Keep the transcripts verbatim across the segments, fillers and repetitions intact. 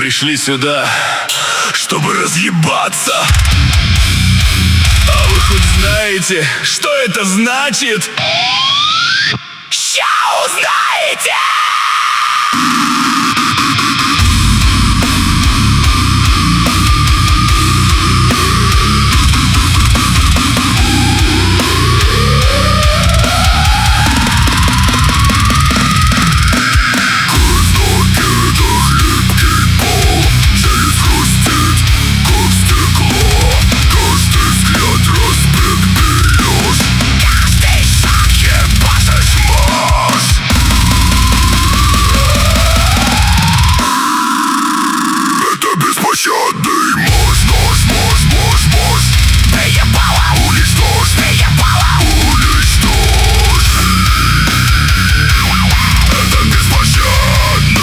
пришли сюда, чтобы разъебаться. А вы хоть знаете, что это значит? Ща узнаете! Беспощадный мощь, нож, мощь, мощь, мощь. Ты ебала, уничтожь, ты ебала, уничтожь. Это беспощадный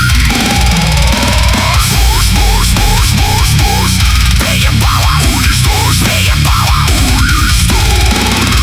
мощь. Мощь, мощь, мощь, мощь, мощь. Ты ебала, уничтожь, ты ебала, уничтожь.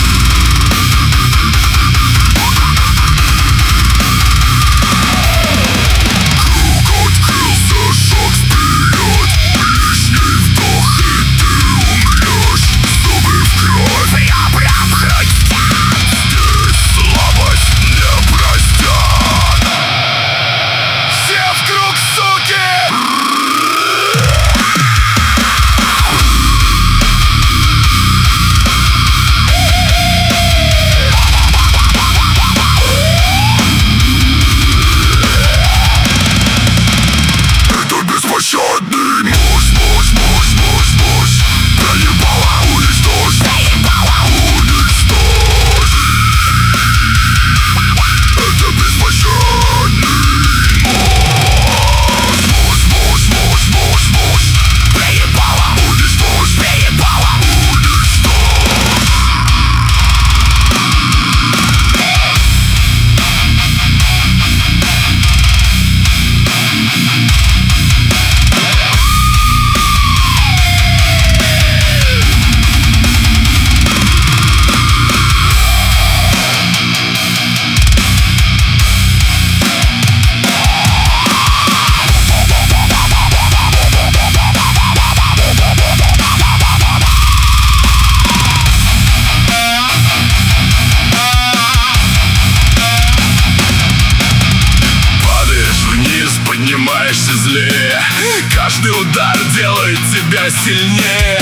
Круг открылся, шаг вперед. Лишний вдох и ты умрешь. Зубы в кровь, я прям хрустят. Здесь слабость не простят. Все в круг, суки! Это беспощадный мощь, мощь, мощь, мощь, мощь. Проебала, уничтожь, проебала, уничтожь. Это беспощадный мощь. Мощь, мощь, мощь, мощь, мощь. Проебала, уничтожь, проебала, уничтожь. Падаешь вниз, поднимаешься злее. Каждый удар делает тебя сильнее.